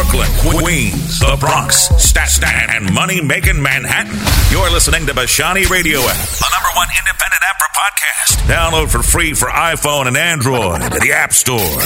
Brooklyn, Queens, the Bronx, Staten, and money-making Manhattan. You're listening to Bashani Radio app, the #1 independent app for podcasts. Download for free for iPhone and Android at the App Store.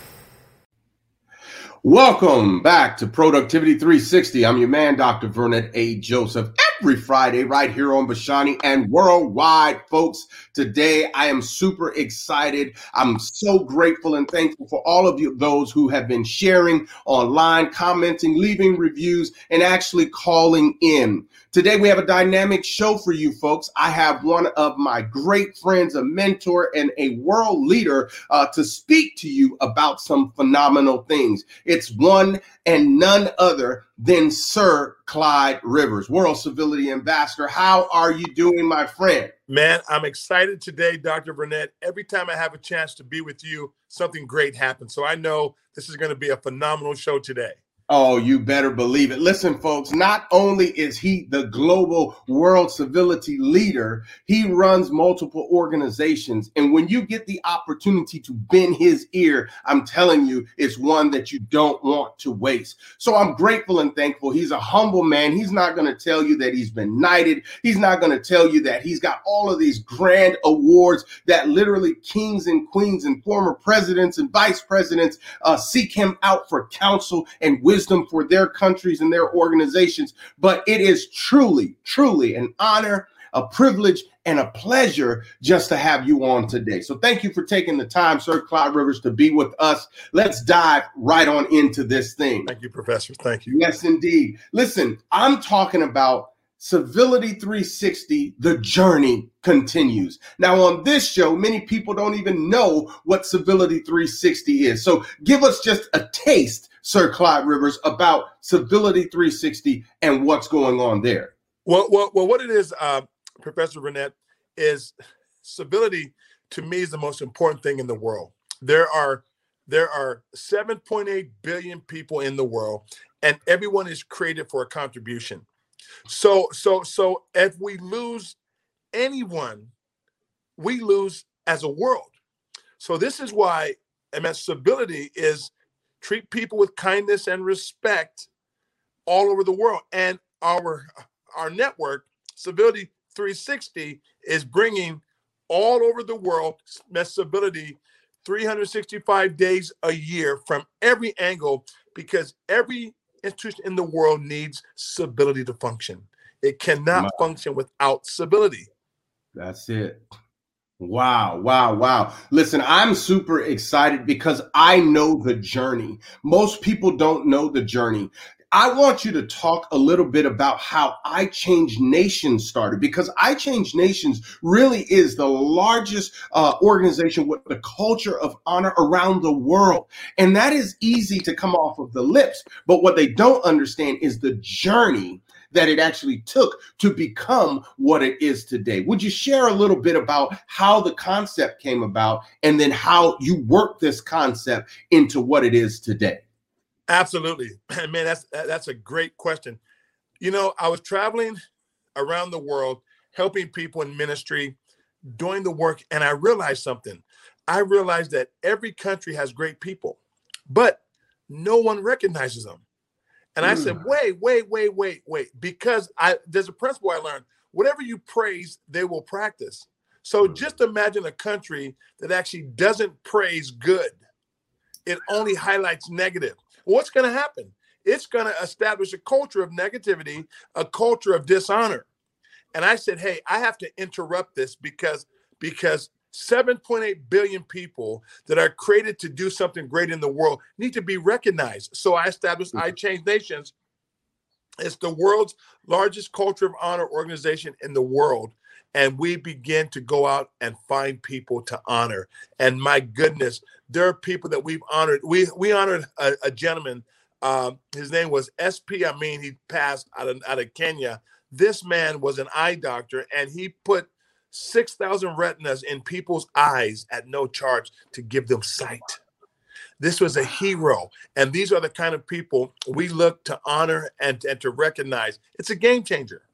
Welcome back to Productivity 360. I'm your man, Dr. Vernon A. Joseph, every Friday right here on Bashani and worldwide, folks. Today, I am super excited. I'm so grateful and thankful for all of you, those who have been sharing online, commenting, leaving reviews, and actually calling in. Today, we have a dynamic show for you folks. I have one of my great friends, a mentor, and a world leader to speak to you about some phenomenal things. It's one and none other than Sir Clyde Rivers, World Civility Ambassador. How are you doing, my friend? Man, I'm excited today, Dr. Burnett. Every time I have a chance to be with you, something great happens. So I know this is going to be a phenomenal show today. Oh, you better believe it. Listen, folks, not only is he the global world civility leader, he runs multiple organizations. And when you get the opportunity to bend his ear, I'm telling you, it's one that you don't want to waste. So I'm grateful and thankful. He's a humble man. He's not going to tell you that he's been knighted. He's not going to tell you that he's got all of these grand awards that literally kings and queens and former presidents and vice presidents seek him out for counsel and wisdom for their countries and their organizations. But it is truly, truly an honor, a privilege, and a pleasure just to have you on today. So thank you for taking the time, Sir Clyde Rivers, to be with us. Let's dive right on into this thing. Thank you, Professor. Thank you. Yes, indeed. Listen, I'm talking about Civility 360, the journey continues. Now, on this show, many people don't even know what Civility 360 is. So give us just a taste, Sir Clyde Rivers, about Civility 360 and what's going on there. Well, what it is, Professor Burnett, is civility to me is the most important thing in the world. There are 7.8 billion people in the world, and everyone is created for a contribution. So if we lose anyone, we lose as a world. So this is why civility is treat people with kindness and respect all over the world. And our network, Civility 360, is bringing all over the world civility 365 days a year from every angle, because every institution in the world needs civility to function. It cannot function without civility. That's it. Wow. Listen, I'm super excited because I know the journey. Most people don't know the journey. I want you to talk a little bit about how I Change Nations started, because I Change Nations really is the largest organization with the culture of honor around the world. And that is easy to come off of the lips. But what they don't understand is the journey that it actually took to become what it is today. Would you share a little bit about how the concept came about and then how you work this concept into what it is today? Absolutely. Man, that's a great question. You know, I was traveling around the world, helping people in ministry, doing the work, and I realized something. I realized that every country has great people, but no one recognizes them. And I said, wait, because there's a principle I learned. Whatever you praise, they will practice. So just imagine a country that actually doesn't praise good. It only highlights negative. What's going to happen? It's going to establish a culture of negativity, a culture of dishonor. And I said, hey, I have to interrupt this because 7.8 billion people that are created to do something great in the world need to be recognized. So I established I Change Nations. It's the world's largest culture of honor organization in the world. And we begin to go out and find people to honor. And my goodness, there are people that we've honored. We honored a gentleman. His name was SP Amin. He passed out of Kenya. This man was an eye doctor, and he put 6,000 retinas in people's eyes at no charge to give them sight. This was a hero. And these are the kind of people we look to honor and to recognize. It's a game changer.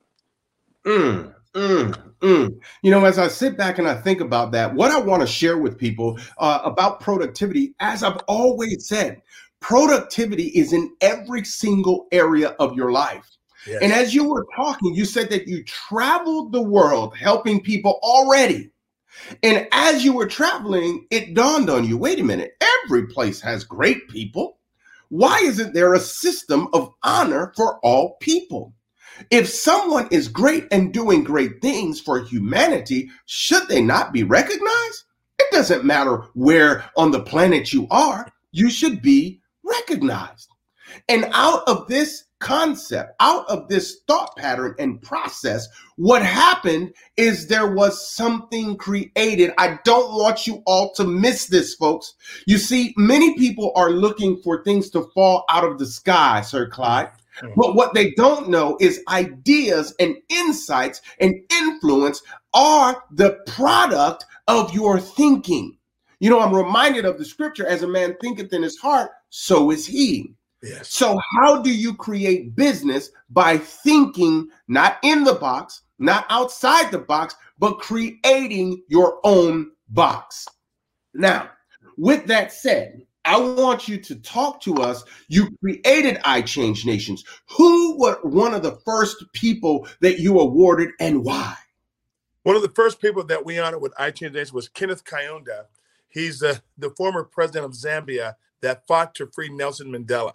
You know, as I sit back and I think about that, what I want to share with people about productivity, as I've always said, productivity is in every single area of your life. Yes. And as you were talking, you said that you traveled the world helping people already. And as you were traveling, it dawned on you, wait a minute, every place has great people. Why isn't there a system of honor for all people? If someone is great and doing great things for humanity, should they not be recognized? It doesn't matter where on the planet you are, you should be recognized. And out of this concept, out of this thought pattern and process, what happened is there was something created. I don't want you all to miss this, folks. You see, many people are looking for things to fall out of the sky, Sir Clyde. But what they don't know is ideas and insights and influence are the product of your thinking. You know, I'm reminded of the scripture, as a man thinketh in his heart, so is he. Yes. So how do you create business? By thinking not in the box, not outside the box, but creating your own box. Now, with that said, I want you to talk to us. You created I Change Nations. Who were one of the first people that you awarded and why? One of the first people that we honored with I Change Nations was Kenneth Kaunda. He's the former president of Zambia that fought to free Nelson Mandela.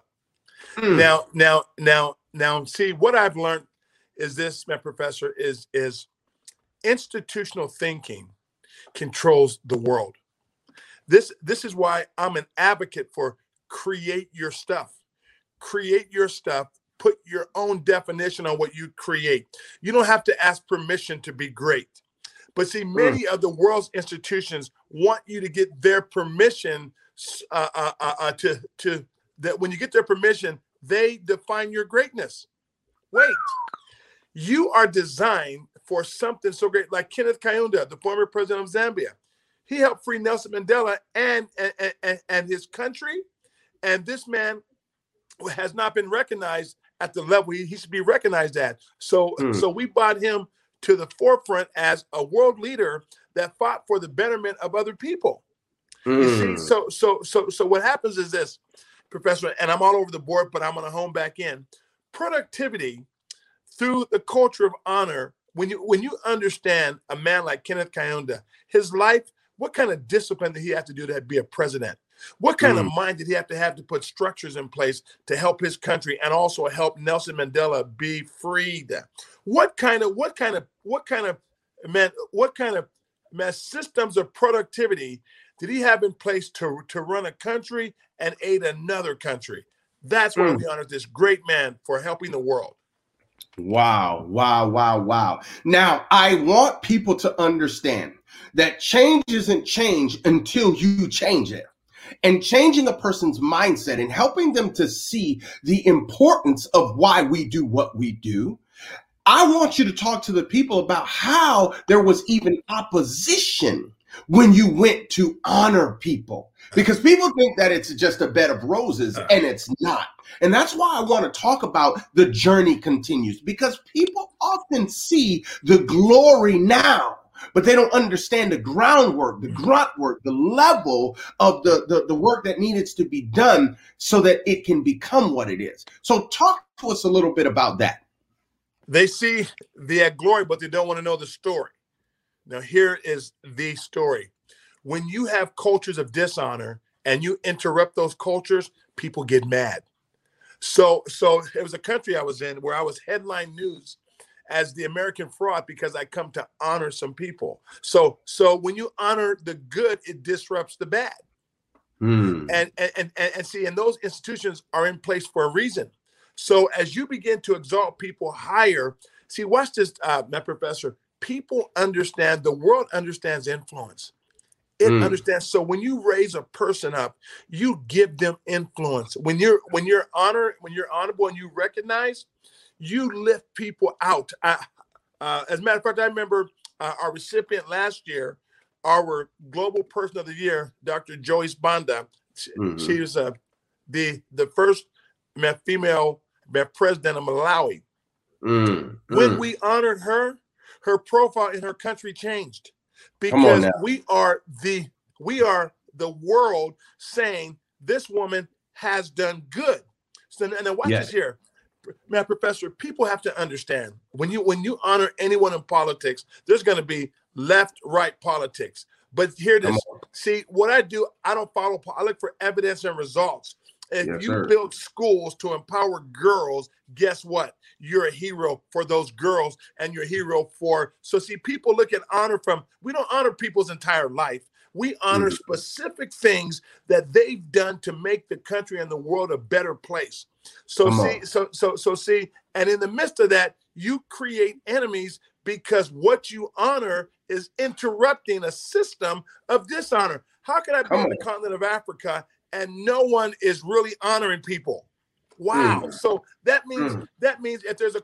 Now, see, what I've learned is this, my professor, is institutional thinking controls the world. This is why I'm an advocate for create your stuff. Create your stuff. Put your own definition on what you create. You don't have to ask permission to be great. But see, many of the world's institutions want you to get their permission to that when you get their permission, they define your greatness. Wait, you are designed for something so great, like Kenneth Kaunda, the former president of Zambia. He helped free Nelson Mandela and his country. And this man has not been recognized at the level he should be recognized at. So we brought him to the forefront as a world leader that fought for the betterment of other people. You see, so what happens is this, Professor, and I'm all over the board, but I'm going to hone back in. Productivity through the culture of honor. When you understand a man like Kenneth Kaunda, his life, what kind of discipline did he have to do to be a president? What kind of mind did he have to put structures in place to help his country and also help Nelson Mandela be freed? What kind of systems of productivity did he have in place to run a country and aid another country? That's why we honor this great man for helping the world. Wow. Now, I want people to understand that change isn't change until you change it. And changing a person's mindset and helping them to see the importance of why we do what we do. I want you to talk to the people about how there was even opposition when you went to honor people, because people think that it's just a bed of roses, and it's not. And that's why I want to talk about the journey continues, because people often see the glory now, but they don't understand the groundwork, the grunt work, the level of the work that needs to be done so that it can become what it is. So talk to us a little bit about that. They see the glory, but they don't want to know the story. Now, here is the story. When you have cultures of dishonor and you interrupt those cultures, people get mad. So it was a country I was in where I was headline news as the American fraud because I come to honor some people. So when you honor the good, it disrupts the bad. And see, and those institutions are in place for a reason. So as you begin to exalt people higher, see, watch this, my professor. People understand, the world understands influence. It understands. So when you raise a person up, you give them influence. When you're honorable and you recognize, you lift people out. As a matter of fact, I remember our recipient last year, our global person of the year, Dr. Joyce Banda. She was the first female president of Malawi. When we honored her, her profile in her country changed, because we are the world saying this woman has done good. So, and then watch this here. Man, Professor, people have to understand when you honor anyone in politics, there's going to be left, right politics. But here it is. See, what I do, I don't follow. I look for evidence and results. If you build schools to empower girls, guess what? You're a hero for those girls, and you're a hero for. So see, people look at honor from. We don't honor people's entire life. We honor specific things that they've done to make the country and the world a better place. So see, and in the midst of that, you create enemies because what you honor is interrupting a system of dishonor. How can I be on the continent of Africa and no one is really honoring people? Wow. So that means if there's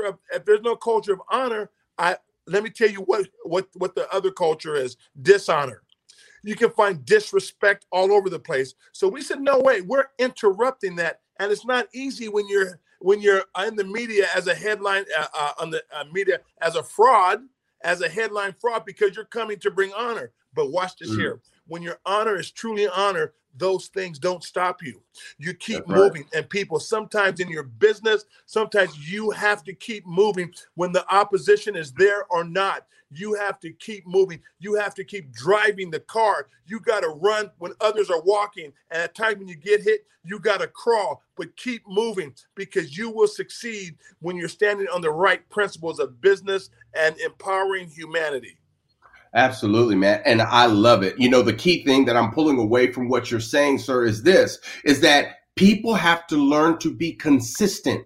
no culture of honor, let me tell you what the other culture is: dishonor. You can find disrespect all over the place. So we said, no way, we're interrupting that. And it's not easy when you're in the media as a headline on the media as a fraud, as a headline fraud, because you're coming to bring honor. But watch this here. When your honor is truly honor, those things don't stop you. You keep moving. And people, sometimes in your business, sometimes you have to keep moving when the opposition is there or not. You have to keep moving. You have to keep driving the car. You got to run when others are walking. And at times when you get hit, you got to crawl, but keep moving, because you will succeed when you're standing on the right principles of business and empowering humanity. Absolutely, man. And I love it. You know, the key thing that I'm pulling away from what you're saying, sir, is that people have to learn to be consistent.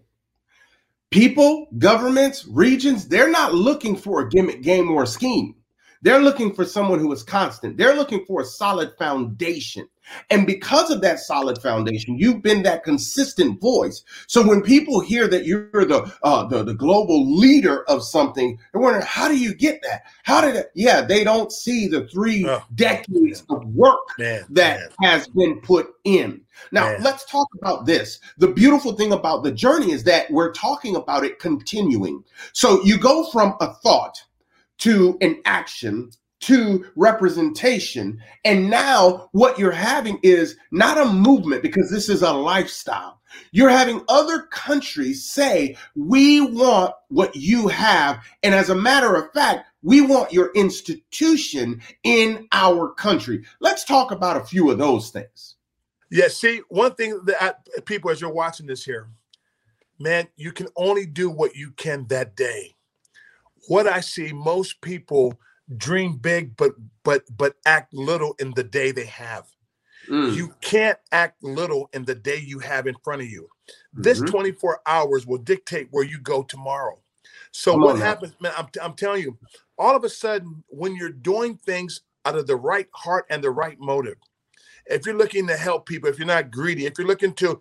People, governments, regions, they're not looking for a gimmick, game, or a scheme. They're looking for someone who is constant. They're looking for a solid foundation. And because of that solid foundation, you've been that consistent voice. So when people hear that you're the global leader of something, they're wondering, how do you get that? How did it? Yeah, they don't see the 3 decades of work that has been put in. Now, let's talk about this. The beautiful thing about the journey is that we're talking about it continuing. So you go from a thought to an action to representation. And now what you're having is not a movement, because this is a lifestyle. You're having other countries say, we want what you have. And as a matter of fact, we want your institution in our country. Let's talk about a few of those things. Yeah, see, one thing that people, as you're watching this here, man, you can only do what you can that day. What I see, most people dream big, but act little in the day they have. You can't act little in the day you have in front of you. This 24 hours will dictate where you go tomorrow. So what happens, man, I'm telling you, all of a sudden, when you're doing things out of the right heart and the right motive, if you're looking to help people, if you're not greedy, if you're looking to,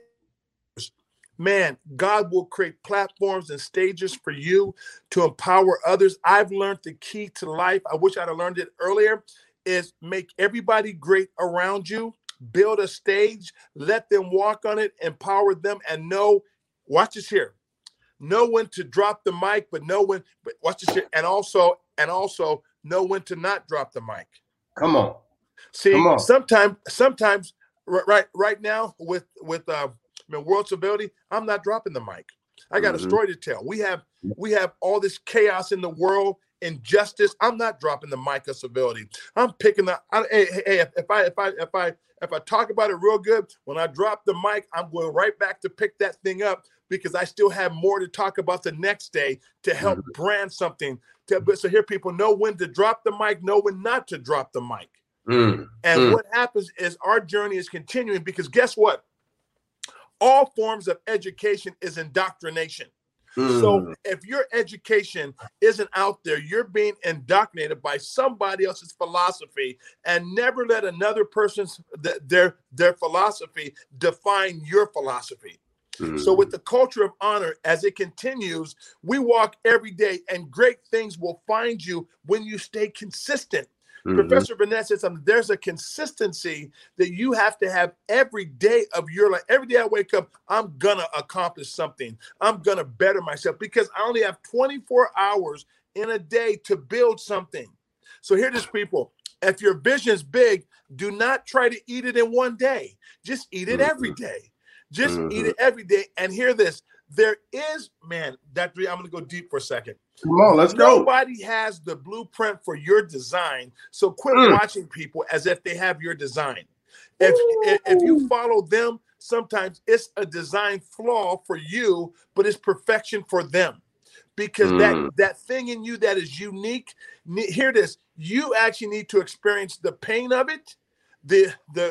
man, God will create platforms and stages for you to empower others. I've learned the key to life. I wish I'd have learned it earlier, is make everybody great around you, build a stage, let them walk on it, empower them, and watch this here, know when to drop the mic, but watch this here, and also know when to not drop the mic. Come on. See, sometimes right now with World Civility, I'm not dropping the mic. I got a story to tell. We have all this chaos in the world, injustice. I'm not dropping the mic of civility. I'm picking if I talk about it real good, when I drop the mic, I'm going right back to pick that thing up, because I still have more to talk about the next day to help brand something. So here, people know when to drop the mic, know when not to drop the mic. And what happens is our journey is continuing, because guess what? All forms of education is indoctrination. So if your education isn't out there, you're being indoctrinated by somebody else's philosophy, and never let another person's their philosophy define your philosophy. So with the culture of honor, as it continues, we walk every day, and great things will find you when you stay consistent. Professor Burnett said something. There's a consistency that you have to have every day of your life. Every day I wake up, I'm going to accomplish something. I'm going to better myself, because I only have 24 hours in a day to build something. So here it is, people. If your vision is big, Do not try to eat it in one day. Just eat it every day. Just eat it every day. And hear this. There is, man, Dr. I'm going to go deep for a second. Come on, let's go. Nobody has the blueprint for your design. So quit watching people as if they have your design. If you follow them, sometimes it's a design flaw for you, but it's perfection for them. Because that thing in you that is unique, hear this, you actually need to experience the pain of it, the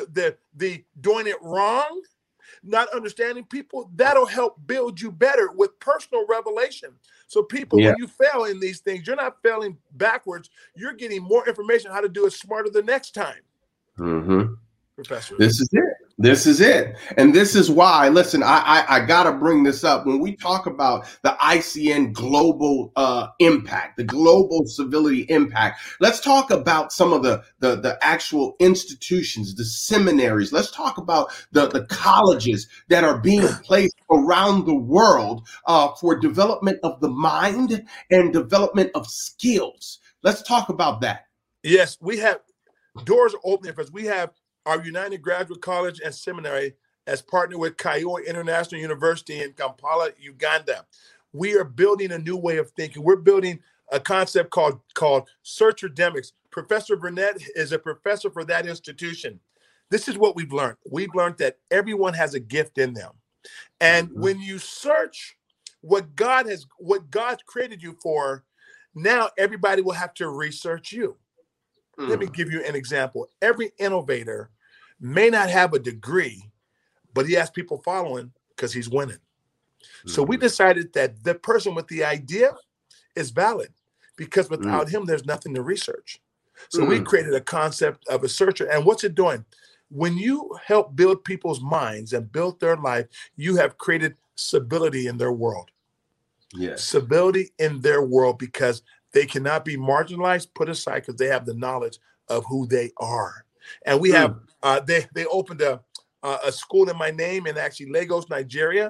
doing it wrong, not understanding people. That'll help build you better with personal revelation. So people, when you fail in these things, you're not failing backwards. You're getting more information how to do it smarter the next time. Professor. This is it. This is it. And this is why, listen, I got to bring this up. When we talk about the ICN global impact, the global civility impact, let's talk about some of the actual institutions, the seminaries. Let's talk about the colleges that are being placed around the world for development of the mind and development of skills. Let's talk about that. Yes, we have doors opening for us. We have our United Graduate College and Seminary as partnered with Kaioi International University in Kampala, Uganda. We are building a new way of thinking. We're building a concept called Searcherdemics. Professor Burnett is a professor for that institution. This is what we've learned. We've learned that everyone has a gift in them. And when you search what God created you for, now everybody will have to research you. Let me give you an example. Every innovator may not have a degree, but he has people following because he's winning. So we decided that the person with the idea is valid because without him, there's nothing to research. So we created a concept of a searcher. And what's it doing? When you help build people's minds and build their life, you have created stability in their world. Yes. Stability in their world because they cannot be marginalized, put aside because they have the knowledge of who they are. And we have, they opened a school in my name in actually Lagos, Nigeria,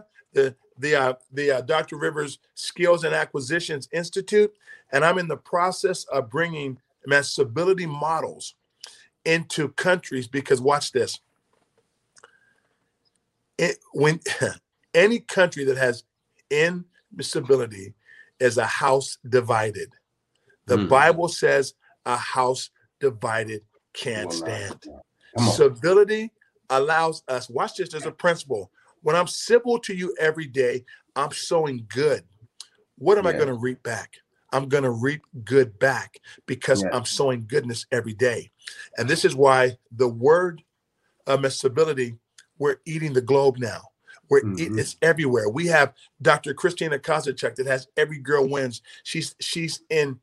the Dr. Rivers Skills and Acquisitions Institute. And I'm in the process of bringing stability models into countries because watch this. When any country that has instability is a house divided. The Bible says a house divided can't stand. Civility allows us, watch this as a principle. When I'm civil to you every day, I'm sowing good. What am I going to reap back? I'm going to reap good back because I'm sowing goodness every day. And this is why the word of civility, we're eating the globe now. It's everywhere. We have Dr. Christina Kozacek that has Every Girl Wins. She's in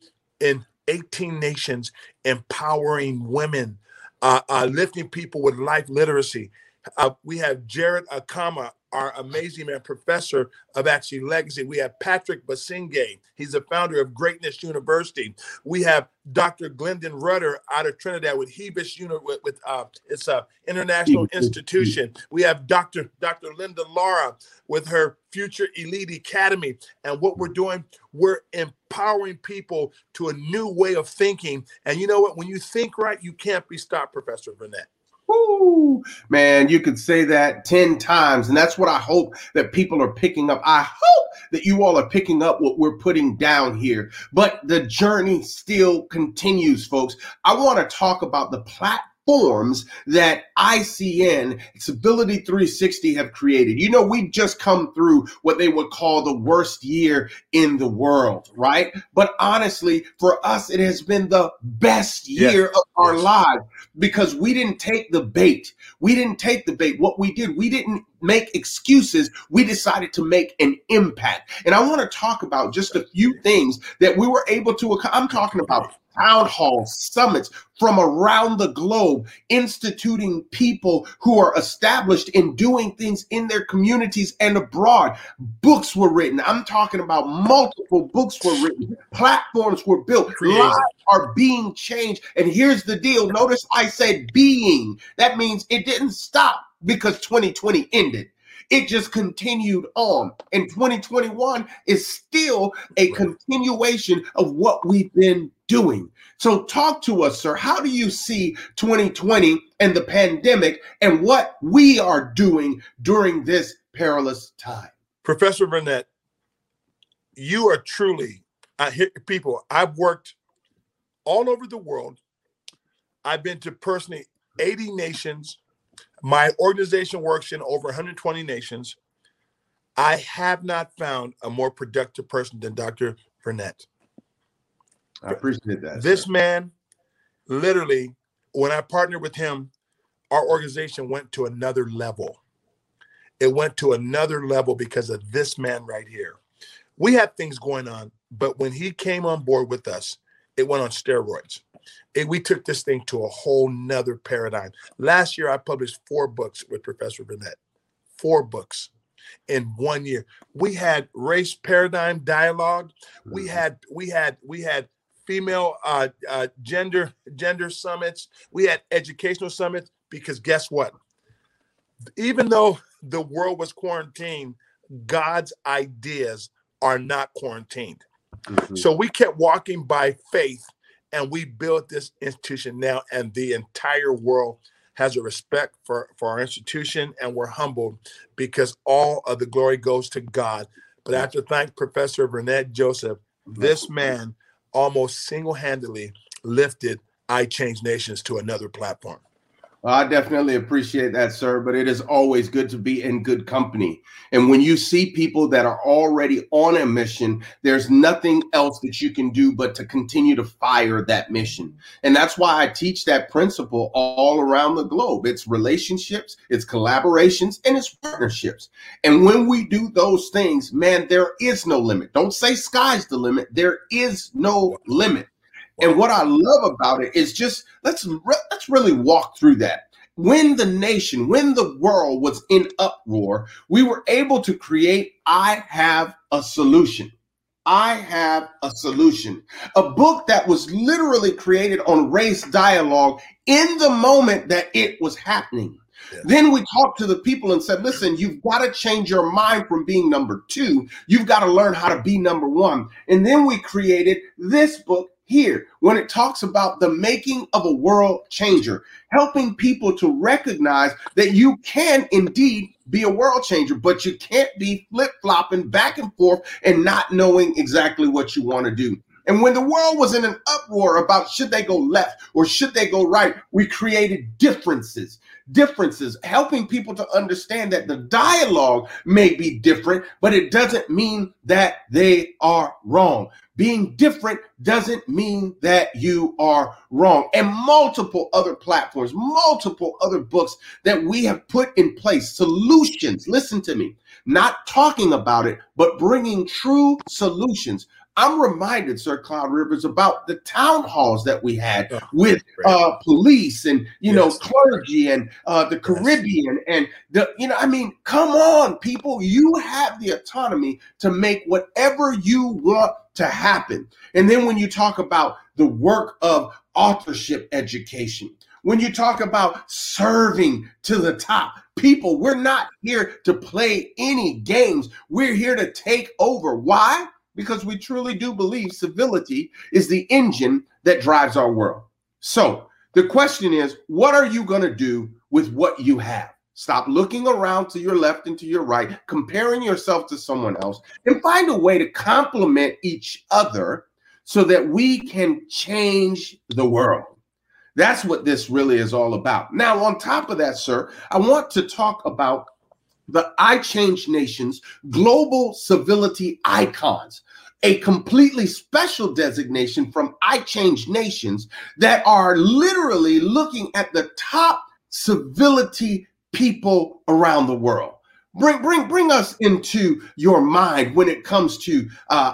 18 nations, empowering women, lifting people with life literacy. We have Jared Akama, our amazing professor of actually legacy. We have Patrick Basingay. He's the founder of Greatness University. We have Dr. Glendon Rudder out of Trinidad with Hebus it's an international institution. We have Dr. Linda Lara with her Future Elite Academy. And what we're doing, we're empowering people to a new way of thinking. And you know what? When you think right, you can't be stopped, Professor Burnett. Woo, man, you could say that 10 times. And that's what I hope that people are picking up. I hope that you all are picking up what we're putting down here. But the journey still continues, folks. I want to talk about the platforms that ICN, Civility 360, have created. You know, we've just come through what they would call the worst year in the world, right? But honestly, for us, it has been the best year of our lives because we didn't take the bait. We didn't take the bait. What we did, we didn't make excuses. We decided to make an impact. And I want to talk about just a few things that we were able to, I'm talking about town halls, summits from around the globe, instituting people who are established in doing things in their communities and abroad. Books were written. I'm talking about multiple books were written. Platforms were built. Lives are being changed. And here's the deal. Notice I said being. That means it didn't stop because 2020 ended. It just continued on. And 2021 is still a continuation of what we've been doing. So talk to us, sir. How do you see 2020 and the pandemic and what we are doing during this perilous time? Professor Burnett, you are truly, people, I've worked all over the world. I've been to personally 80 nations. My organization works in over 120 nations. I have not found a more productive person than Dr. Burnett. I appreciate that. This man, literally, when I partnered with him, our organization went to another level. It went to another level because of this man right here. We had things going on, but when he came on board with us, it went on steroids. We took this thing to a whole nother paradigm. Last year, I published 4 books with Professor Burnett. 4 books in 1 year. We had race paradigm dialogue. We had female gender summits. We had educational summits, because guess what? Even though the world was quarantined, God's ideas are not quarantined. Mm-hmm. So we kept walking by faith, and we built this institution now, and the entire world has a respect for our institution, and we're humbled because all of the glory goes to God. But I have to thank Professor Burnett Joseph. This man almost single-handedly lifted I Change Nations to another platform. Well, I definitely appreciate that, sir, but it is always good to be in good company. And when you see people that are already on a mission, there's nothing else that you can do but to continue to fire that mission. And that's why I teach that principle all around the globe. It's relationships, it's collaborations, and it's partnerships. And when we do those things, man, there is no limit. Don't say sky's the limit. There is no limit. And what I love about it is just let's really walk through that. When the world was in uproar, we were able to create I Have a Solution. I Have a Solution, a book that was literally created on race dialogue in the moment that it was happening. Yeah. Then we talked to the people and said, listen, you've got to change your mind from being number 2. You've got to learn how to be number 1. And then we created this book here, when it talks about the making of a world changer, helping people to recognize that you can indeed be a world changer, but you can't be flip-flopping back and forth and not knowing exactly what you want to do. And when the world was in an uproar about should they go left or should they go right, we created differences, helping people to understand that the dialogue may be different, but it doesn't mean that they are wrong. Being different doesn't mean that you are wrong. And multiple other platforms, multiple other books that we have put in place, solutions. Listen to me, not talking about it, but bringing true solutions. I'm reminded, Sir Cloud Rivers, about the town halls that we had with police and, clergy and the Caribbean and come on, people, you have the autonomy to make whatever you want to happen. And then when you talk about the work of authorship education, when you talk about serving to the top, people, we're not here to play any games. We're here to take over. Why? Because we truly do believe civility is the engine that drives our world. So the question is, what are you going to do with what you have? Stop looking around to your left and to your right, comparing yourself to someone else, and find a way to complement each other so that we can change the world. That's what this really is all about. Now, on top of that, sir, I want to talk about the I Change Nations Global Civility Icons, a completely special designation from I Change Nations that are literally looking at the top civility people around the world. Bring us into your mind when it comes to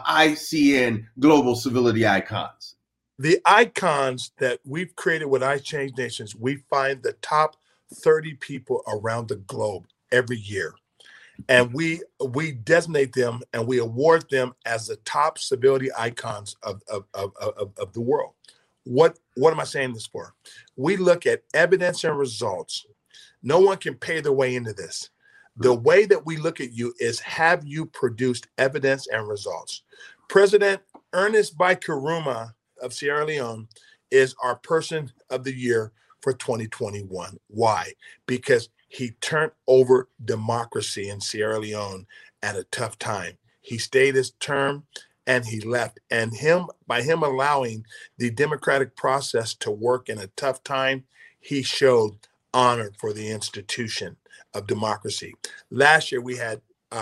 ICN Global Civility Icons. The icons that we've created with I Change Nations, we find the top 30 people around the globe every year. And we designate them and we award them as the top civility icons of the world. What am I saying this for? We look at evidence and results. No one can pay their way into this. The way that we look at you is, have you produced evidence and results? President Ernest Bai Koroma of Sierra Leone is our person of the year for 2021. Why? Because he turned over democracy in Sierra Leone at a tough time. He stayed his term and he left. And by him allowing the democratic process to work in a tough time, he showed honor for the institution of democracy. Last year we had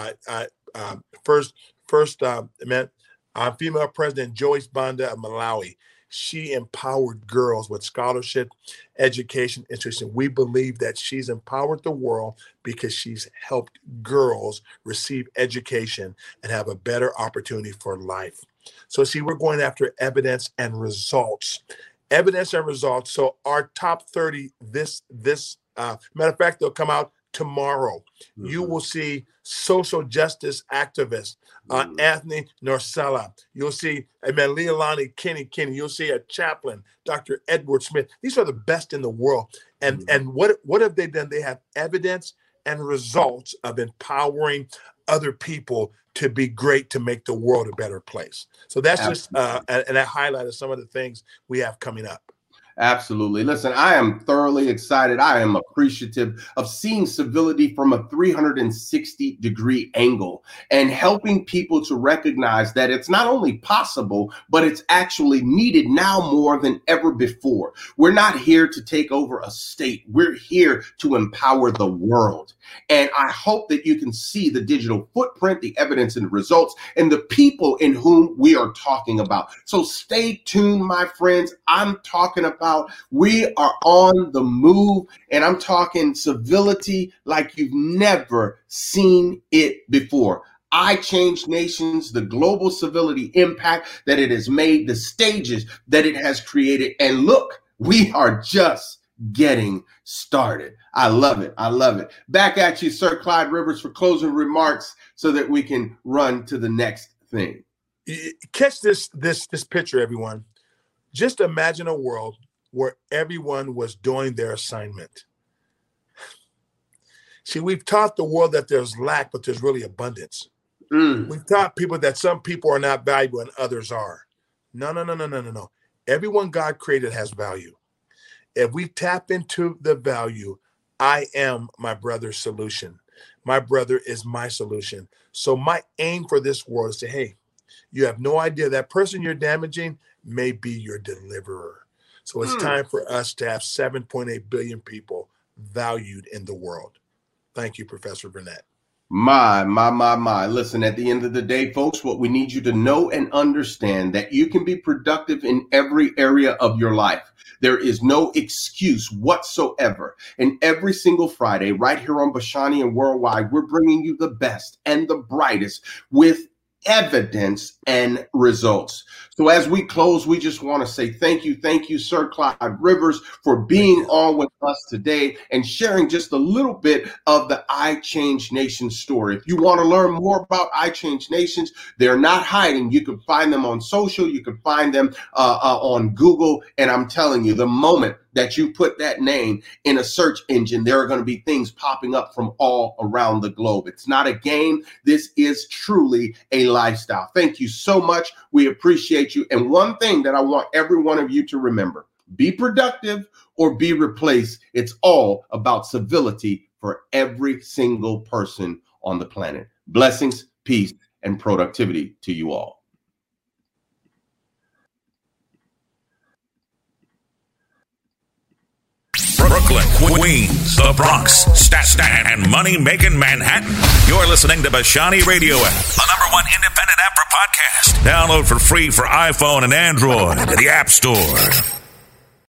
female president Joyce Banda of Malawi. She empowered girls with scholarship, education, institution. We believe that she's empowered the world because she's helped girls receive education and have a better opportunity for life. So see, we're going after evidence and results. Evidence and results. So our top 30 matter of fact, they'll come out tomorrow. Mm-hmm. You will see social justice activists, Anthony Norcella. You'll see Leilani Kenny. You'll see a chaplain, Dr. Edward Smith. These are the best in the world. And what have they done? They have evidence and results of empowering other people to be great, to make the world a better place. So that's Absolutely. And that highlighted some of the things we have coming up. Absolutely. Listen, I am thoroughly excited. I am appreciative of seeing civility from a 360-degree angle and helping people to recognize that it's not only possible, but it's actually needed now more than ever before. We're not here to take over a state. We're here to empower the world. And I hope that you can see the digital footprint, the evidence and the results, and the people in whom we are talking about. So stay tuned, my friends. I'm talking about we are on the move, and I'm talking civility like you've never seen it before. iChange Nations, the global civility impact that it has made, the stages that it has created. And look, we are just getting started. I love it. I love it. Back at you, Sir Clyde Rivers, for closing remarks so that we can run to the next thing. Catch this picture, everyone. Just imagine a world where everyone was doing their assignment. See, we've taught the world that there's lack, but there's really abundance. We've taught people that some people are not valuable and others are. No. Everyone God created has value. If we tap into the value, I am my brother's solution. My brother is my solution. So my aim for this world is to, hey, you have no idea that person you're damaging may be your deliverer. So it's time for us to have 7.8 billion people valued in the world. Thank you, Professor Burnett. My. Listen, at the end of the day, folks, what we need you to know and understand that you can be productive in every area of your life. There is no excuse whatsoever. And every single Friday, right here on Bashani and Worldwide, we're bringing you the best and the brightest with evidence and results. So as we close, we just want to say thank you, Sir Clyde Rivers, for being on with us today and sharing just a little bit of the iChange Nation story. If you want to learn more about iChange Nations, they're not hiding. You can find them on social. You can find them on Google. And I'm telling you, the moment that you put that name in a search engine, there are going to be things popping up from all around the globe. It's not a game. This is truly a lifestyle. Thank you so much. We appreciate you. And one thing that I want every one of you to remember, be productive or be replaced. It's all about civility for every single person on the planet. Blessings, peace, and productivity to you all. Brooklyn, Queens, the Bronx, Staten, and money-making Manhattan. You're listening to Bashani Radio App, the #1 independent app for podcasts. Download for free for iPhone and Android at the App Store.